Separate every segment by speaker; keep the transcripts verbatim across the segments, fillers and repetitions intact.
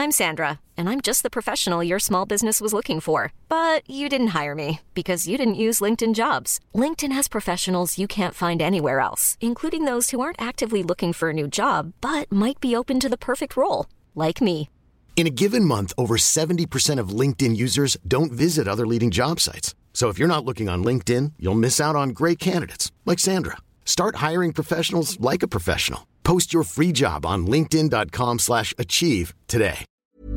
Speaker 1: I'm Sandra, and I'm just the professional your small business was looking for. But you didn't hire me because you didn't use LinkedIn Jobs. LinkedIn has professionals you can't find anywhere else, including those who aren't actively looking for a new job, but might be open to the perfect role, like me.
Speaker 2: In a given month, over seventy percent of LinkedIn users don't visit other leading job sites. So if you're not looking on LinkedIn, you'll miss out on great candidates like Sandra. Start hiring professionals like a professional. Post your free job on linkedin.com slash achieve today.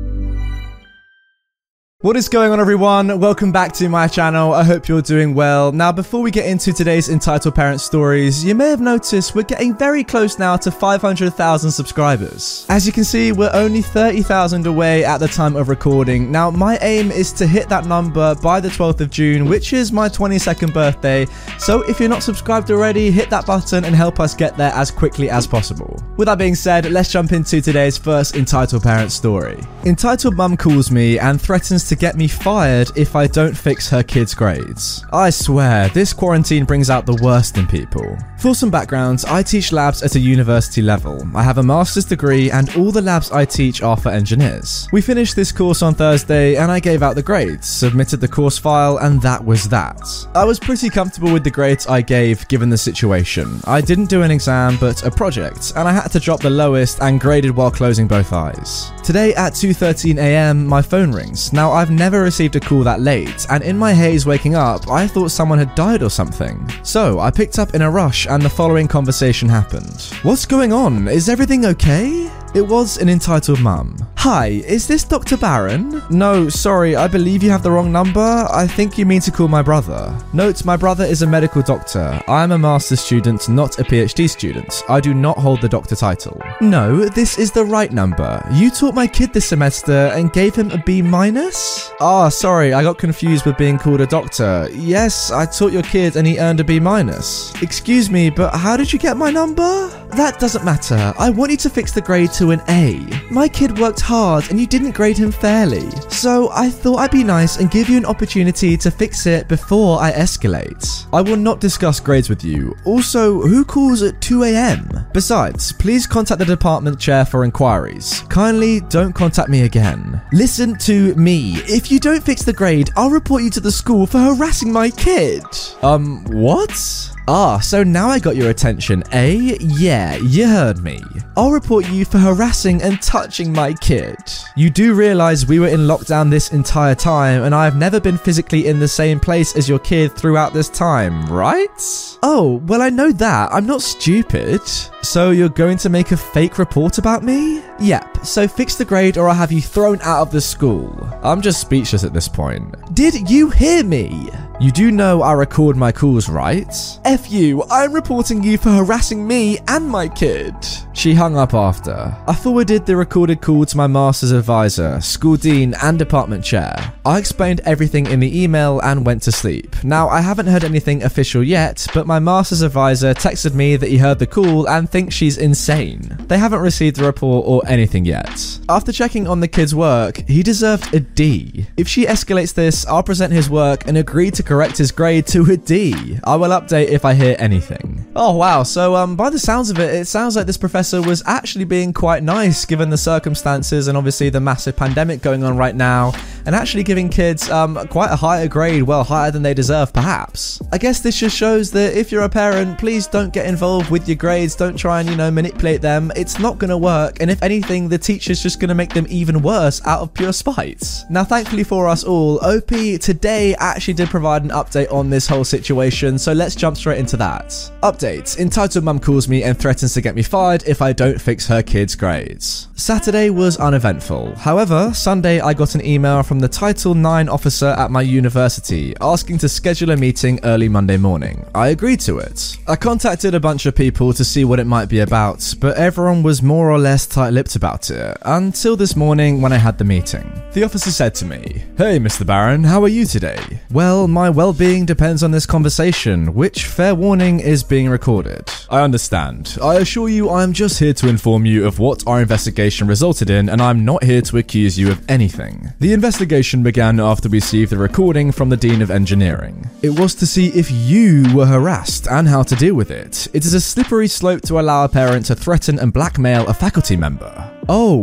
Speaker 3: What is going on, everyone? Welcome back to my channel. I hope you're doing well. Now, before we get into today's entitled parent stories, you may have noticed we're getting very close now to five hundred thousand subscribers. As you can see, we're only thirty thousand away at the time of recording. Now, my aim is to hit that number by the twelfth of June, which is my twenty-second birthday. So if you're not subscribed already, hit that button and help us get there as quickly as possible. With that being said, let's jump into today's first entitled parent story. Entitled mum calls me and threatens to get me fired if I don't fix her kids' grades. I swear, this quarantine brings out the worst in people. For some background, I teach labs at a university level. I have a master's degree and all the labs I teach are for engineers. We finished this course on Thursday and I gave out the grades, submitted the course file, and that was that. I was pretty comfortable with the grades I gave given the situation. I didn't do an exam but a project, and I had to drop the lowest and graded while closing both eyes. Today at two thirteen a m my phone rings. Now, I've never received a call that late, and in my haze waking up, I thought someone had died or something. So I picked up in a rush and the following conversation happened. What's going on? Is everything okay? It was an entitled mum. Hi, is this Doctor Barron? No, sorry, I believe you have the wrong number. I think you mean to call my brother. Note, my brother is a medical doctor. I am a master's student, not a PhD student. I do not hold the doctor title. No, this is the right number. You taught my kid this semester and gave him a B minus? Ah, oh, sorry, I got confused with being called a doctor. Yes, I taught your kid and he earned a B minus. Excuse me, but how did you get my number? That doesn't matter. I want you to fix the grade to an A. My kid worked hard and you didn't grade him fairly. So I thought I'd be nice and give you an opportunity to fix it before I escalate. I will not discuss grades with you. Also, who calls at two a m? Besides, please contact the department chair for inquiries. Kindly don't contact me again. Listen to me. If you don't fix the grade, I'll report you to the school for harassing my kid. Um, what? Ah, so now I got your attention, eh? Yeah, you heard me. I'll report you for harassing and touching my kid. You do realize we were in lockdown this entire time and I've never been physically in the same place as your kid throughout this time, right? Oh, well, I know that. I'm not stupid. So you're going to make a fake report about me? Yep, so fix the grade or I'll have you thrown out of the school. I'm just speechless at this point. Did you hear me? You do know I record my calls, right? F you, I'm reporting you for harassing me and my kid. She hung up after. I forwarded the recorded call to my master's advisor, school dean, and department chair. I explained everything in the email and went to sleep. Now, I haven't heard anything official yet, but my master's advisor texted me that he heard the call and thinks she's insane. They haven't received a report or anything yet. After checking on the kid's work, he deserved a D. If she escalates this, I'll present his work and agree to correct his grade to a D. I will update if I hear anything. Oh wow, so um, by the sounds of it, it sounds like this professor was actually being quite nice given the circumstances and obviously the massive pandemic going on right now, and actually giving kids um, quite a higher grade, well, higher than they deserve perhaps. I guess this just shows that if you're a parent, please don't get involved with your grades, don't try and, you know, manipulate them. It's not going to work, and if anything, the teacher's just going to make them even worse out of pure spite. Now, thankfully for us all, O P today actually did provide an update on this whole situation, so let's jump straight into that. Update. Entitled mum calls me and threatens to get me fired if I don't fix her kids' grades. Saturday was uneventful. However, Sunday I got an email from the Title nine officer at my university asking to schedule a meeting early Monday morning. I agreed to it. I contacted a bunch of people to see what it might be about, but everyone was more or less tight-lipped about it, until this morning when I had the meeting. The officer said to me, "Hey, Mister Barron, how are you today?" Well, my well-being depends on this conversation, which, fair warning, is being recorded. I understand. I assure you I am just here to inform you of what our investigation resulted in, and I'm not here to accuse you of anything. The investigation began after we received the recording from the Dean of Engineering. It was to see if you were harassed and how to deal with it. It is a slippery slope to allow a parent to threaten and blackmail a faculty member. Oh,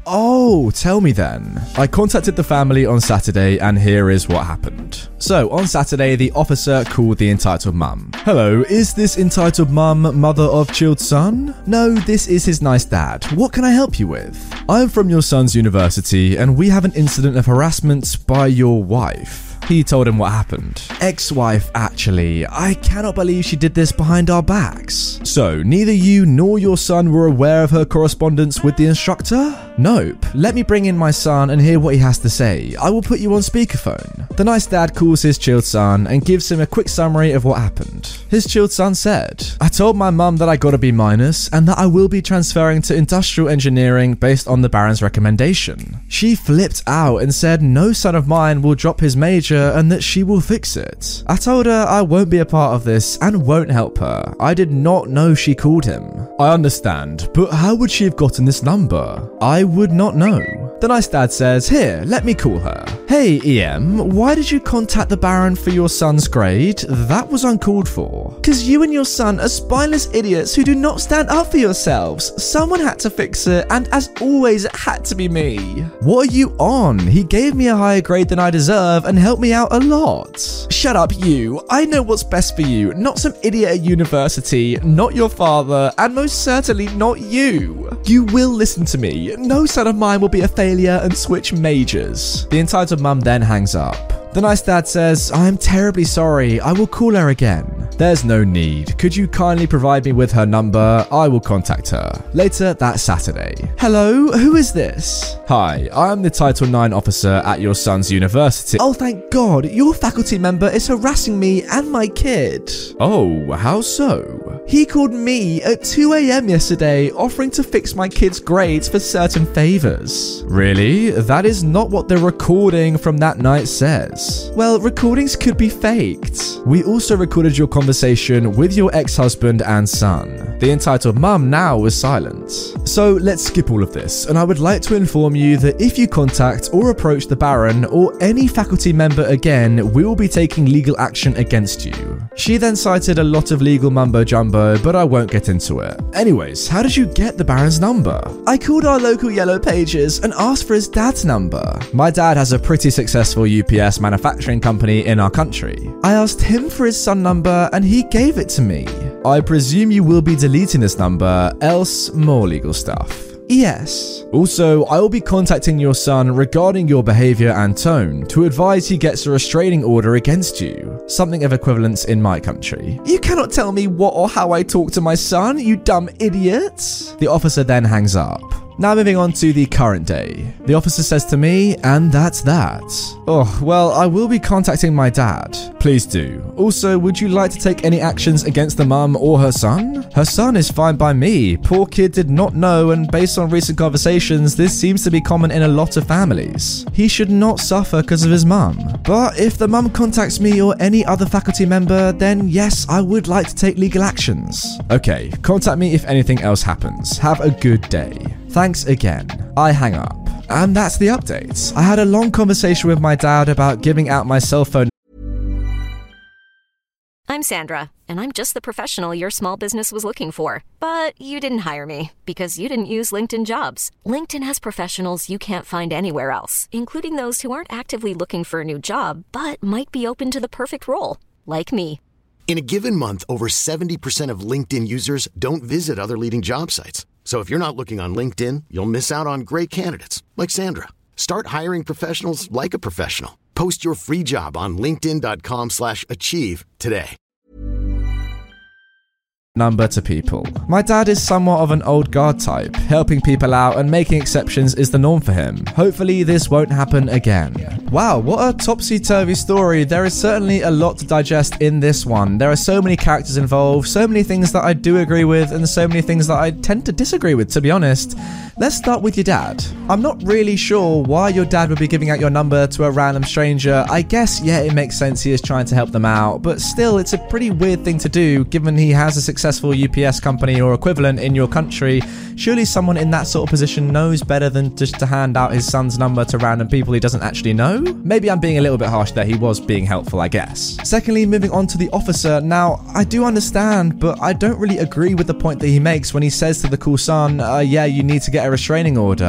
Speaker 3: Oh, tell me then. I contacted the family on Saturday and here is what happened. So, on Saturday, the officer called the entitled mum. Hello, is this entitled mum mother of chilled son? No, this is his nice dad. What can I help you with? I'm from your son's university and we have an incident of harassment by your wife. He told him what happened. Ex-wife, actually. I cannot believe she did this behind our backs. So, neither you nor your son were aware of her correspondence with the instructor? Nope. Let me bring in my son and hear what he has to say. I will put you on speakerphone. The nice dad calls his chilled son and gives him a quick summary of what happened. His chilled son said, I told my mum that I got a B minus and that I will be transferring to industrial engineering based on the Baron's recommendation. She flipped out and said no son of mine will drop his major and that she will fix it. I told her I won't be a part of this and won't help her. I did not know she called him. I understand, but how would she have gotten this number? I would not know. The nice dad says, here, let me call her. Hey, E M, why did you contact the Baron for your son's grade? That was uncalled for. Cause you and your son are spineless idiots who do not stand up for yourselves. Someone had to fix it, and as always, it had to be me. What are you on? He gave me a higher grade than I deserve and helped me out a lot. Shut up, you. I know what's best for you, not some idiot at university, not your father, and most certainly not you. You will listen to me. No son of mine will be a failure and switch majors. The entitled mum then hangs up. The nice dad says, I am terribly sorry. I will call her again. There's no need. Could you kindly provide me with her number? I will contact her. Later that Saturday. Hello, who is this? Hi, I am the Title nine officer at your son's university. Oh, thank God. Your faculty member is harassing me and my kid. Oh, how so? He called me at two a.m. yesterday offering to fix my kid's grades for certain favors. Really? That is not what the recording from that night says. Well, recordings could be faked. We also recorded your conversation with your ex-husband and son. The entitled mum now was silent. So let's skip all of this, and I would like to inform you that if you contact or approach the Baron or any faculty member again, we will be taking legal action against you. She then cited a lot of legal mumbo jumbo, but I won't get into it. Anyways, how did you get the Baron's number? I called our local Yellow Pages and asked for his dad's number. My dad has a pretty successful U P S manufacturing company in our country. I asked him for his son number and he gave it to me. I presume you will be deleting this number, else more legal stuff. Yes. Also, I will be contacting your son regarding your behavior and tone to advise he gets a restraining order against you. Something of equivalence in my country. You cannot tell me what or how I talk to my son, you dumb idiot. The officer then hangs up. Now moving on to the current day. The officer says to me, and that's that. Oh, well, I will be contacting my dad. Please do. Also, would you like to take any actions against the mum or her son? Her son is fine by me. Poor kid did not know, and based on recent conversations, this seems to be common in a lot of families. He should not suffer because of his mum. But if the mum contacts me or any other faculty member, then yes, I would like to take legal actions. Okay, contact me if anything else happens. Have a good day. Thanks again. I hang up. And that's the update. I had a long conversation with my dad about giving out my cell phone.
Speaker 1: I'm Sandra, and I'm just the professional your small business was looking for. But you didn't hire me because you didn't use LinkedIn Jobs. LinkedIn has professionals you can't find anywhere else, including those who aren't actively looking for a new job, but might be open to the perfect role, like me.
Speaker 2: In a given month, over seventy percent of LinkedIn users don't visit other leading job sites. So if you're not looking on LinkedIn, you'll miss out on great candidates like Sandra. Start hiring professionals like a professional. Post your free job on linkedin dot com slash achieve today.
Speaker 3: Number to people. My dad is somewhat of an old guard type. Helping people out and making exceptions is the norm for him. Hopefully this won't happen again. Wow, what a topsy-turvy story. There is certainly a lot to digest in this one. There are so many characters involved, so many things that I do agree with, and so many things that I tend to disagree with, to be honest. Let's start with your dad. I'm not really sure why your dad would be giving out your number to a random stranger. I guess, yeah, it makes sense he is trying to help them out, but still, it's a pretty weird thing to do, given he has a successful U P S company or equivalent in your country. Surely someone in that sort of position knows better than just to hand out his son's number to random people he doesn't actually know? Maybe I'm being a little bit harsh there. He was being helpful, I guess. Secondly, moving on to the officer. Now, I do understand, but I don't really agree with the point that he makes when he says to the cool son, uh, yeah, you need to get a restraining order.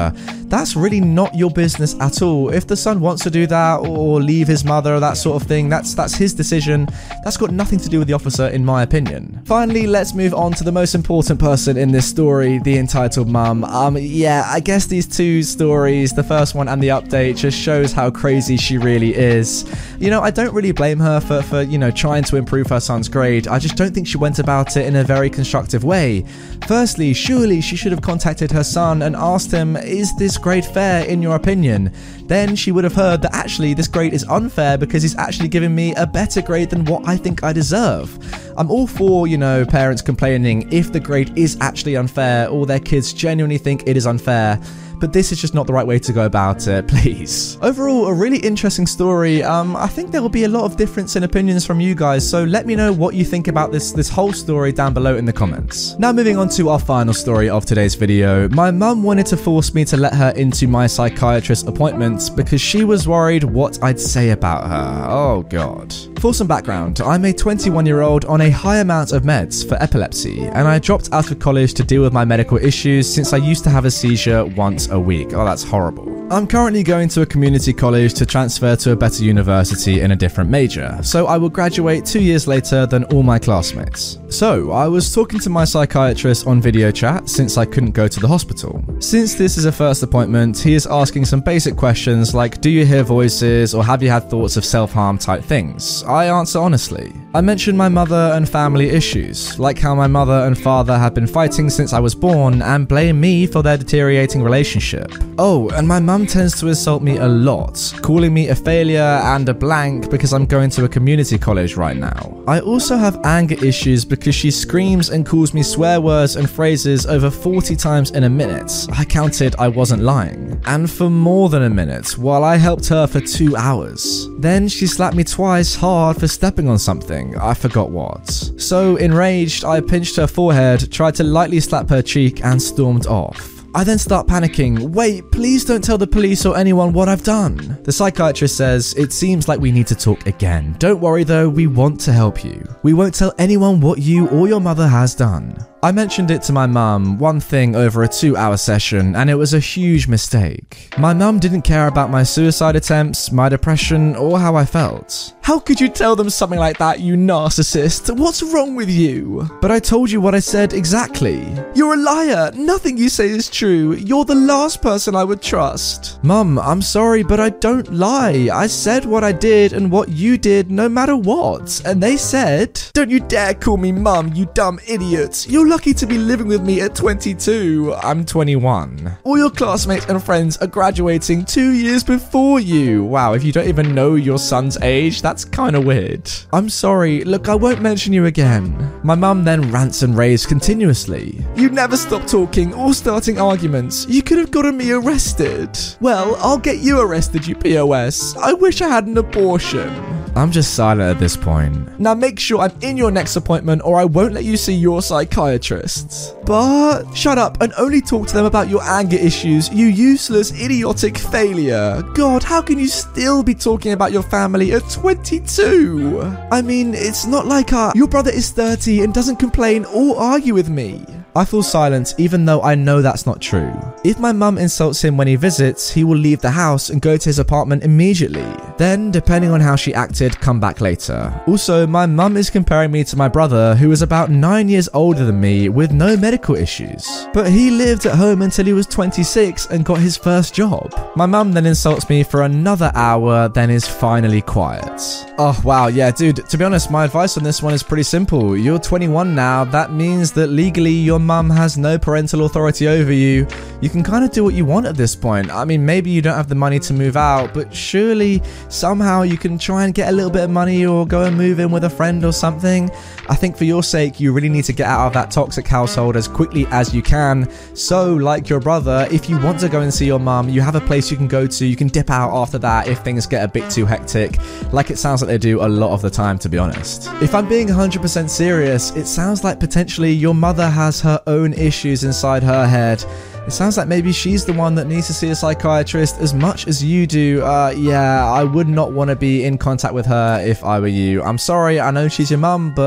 Speaker 3: that's really not your business at all. If the son wants to do that or leave his mother, that sort of thing, that's that's his decision. That's got nothing to do with the officer, in my opinion. Finally, let's move on to the most important person in this story, the entitled mum. Um, yeah, I guess these two stories, the first one and the update, just shows how crazy she really is. You know, I don't really blame her for, for, you know, trying to improve her son's grade. I just don't think she went about it in a very constructive way. Firstly, surely she should have contacted her son and asked him, is this grade fair in your opinion? Then she would have heard that actually this grade is unfair because he's actually giving me a better grade than what I think I deserve. I'm all for, you know, parents complaining if the grade is actually unfair or their kids genuinely think it is unfair. But this is just not the right way to go about it, please. Overall, a really interesting story. Um, I think there will be a lot of difference in opinions from you guys, so let me know what you think about this, this whole story down below in the comments. Now moving on to our final story of today's video. My mum wanted to force me to let her into my psychiatrist appointment because she was worried what I'd say about her. Oh god. For some background, I'm a twenty-one year old on a high amount of meds for epilepsy, and I dropped out of college to deal with my medical issues since I used to have a seizure once a week. Oh, that's horrible. I'm currently going to a community college to transfer to a better university in a different major, so I will graduate two years later than all my classmates. So, I was talking to my psychiatrist on video chat since I couldn't go to the hospital. Since this is a first appointment, he is asking some basic questions like, do you hear voices or have you had thoughts of self-harm type things? I answer honestly. I mentioned my mother and family issues, like how my mother and father have been fighting since I was born and blame me for their deteriorating relationship. Oh, and my mum tends to insult me a lot, calling me a failure and a blank because I'm going to a community college right now. I also have anger issues because she screams and calls me swear words and phrases over forty times in a minute. I counted, I wasn't lying. And for more than a minute, while I helped her for two hours. Then she slapped me twice hard for stepping on something, I forgot what. So enraged, I pinched her forehead, tried to lightly slap her cheek and stormed off. I then start panicking. Wait, please don't tell the police or anyone what I've done. The psychiatrist says, it seems like we need to talk again. Don't worry though, we want to help you. We won't tell anyone what you or your mother has done. I mentioned it to my mum, one thing over a two hour session, and it was a huge mistake. My mum didn't care about my suicide attempts, my depression, or how I felt. How could you tell them something like that, you narcissist? What's wrong with you? But I told you what I said exactly. You're a liar. Nothing you say is true. You're the last person I would trust. Mum, I'm sorry, but I don't lie. I said what I did and what you did no matter what. And they said, don't you dare call me mum, you dumb idiot. You're lucky to be living with me at twenty-two. I'm twenty-one. All your classmates and friends are graduating two years before you. Wow, if you don't even know your son's age, that's kind of weird. I'm sorry. Look, I won't mention you again. My mum then rants and raves continuously. You never stop talking or starting arguments. You could have gotten me arrested. Well, I'll get you arrested, you P O S. I wish I had an abortion. I'm just silent at this point. Now make sure I'm in your next appointment or I won't let you see your psychiatrist. But shut up and only talk to them about your anger issues, you useless, idiotic failure. God, how can you still be talking about your family at twenty-two? I mean, it's not like uh, your brother is thirty and doesn't complain or argue with me. I fall silent even though I know that's not true. If my mum insults him when he visits, he will leave the house and go to his apartment immediately. Then, depending on how she acted, come back later. Also, my mum is comparing me to my brother who is about nine years older than me with no medical issues. But he lived at home until he was twenty-six and got his first job. My mum then insults me for another hour, then is finally quiet. Oh wow, yeah dude, to be honest, my advice on this one is pretty simple. You're twenty-one now, that means that legally your mum has no parental authority over you. You can kind of do what you want at this point. I mean, maybe you don't have the money to move out, but surely somehow you can try and get a little bit of money or go and move in with a friend or something. I think for your sake, you really need to get out of that toxic household as quickly as you can. So, like your brother, if you want to go and see your mum, you have a place you can go to, you can dip out after that if things get a bit too hectic, like it sounds like they do a lot of the time, to be honest. If I'm being one hundred percent serious, it sounds like potentially your mother has her own issues inside her head. It sounds like maybe she's the one that needs to see a psychiatrist as much as you do. Uh, yeah, I would not want to be in contact with her if I were you. I'm sorry, I know she's your mum, but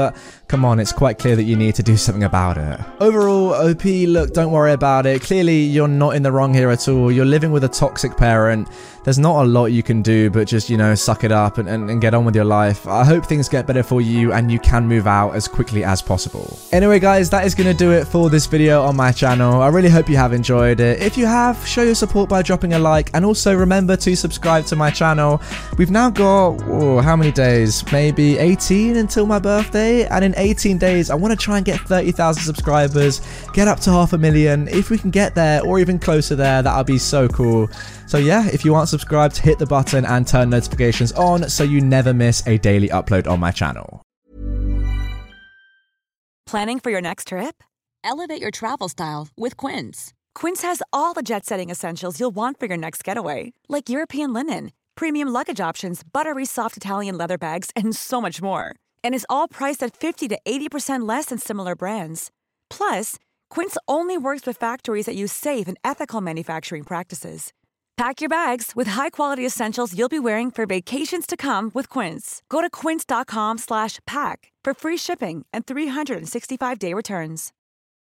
Speaker 3: come on, it's quite clear that you need to do something about it. Overall, O P, look, don't worry about it. Clearly, you're not in the wrong here at all. You're living with a toxic parent. There's not a lot you can do, but just, you know, suck it up and, and, and get on with your life. I hope things get better for you and you can move out as quickly as possible. Anyway, guys, that is going to do it for this video on my channel. I really hope you have enjoyed it. If you have, show your support by dropping a like, and also remember to subscribe to my channel. We've now got, oh, how many days? Maybe eighteen until my birthday, and in eighteen days, I want to try and get thirty thousand subscribers, get up to half a million. If we can get there or even closer there, that would be so cool. So yeah, if you aren't subscribed, hit the button and turn notifications on so you never miss a daily upload on my channel.
Speaker 4: Planning for your next trip? Elevate your travel style with Quince. Quince has all the jet-setting essentials you'll want for your next getaway, like European linen, premium luggage options, buttery soft Italian leather bags, and so much more. And is all priced at fifty to eighty percent less than similar brands. Plus, Quince only works with factories that use safe and ethical manufacturing practices. Pack your bags with high-quality essentials you'll be wearing for vacations to come with Quince. Go to quince.com slash pack for free shipping and three sixty-five day returns.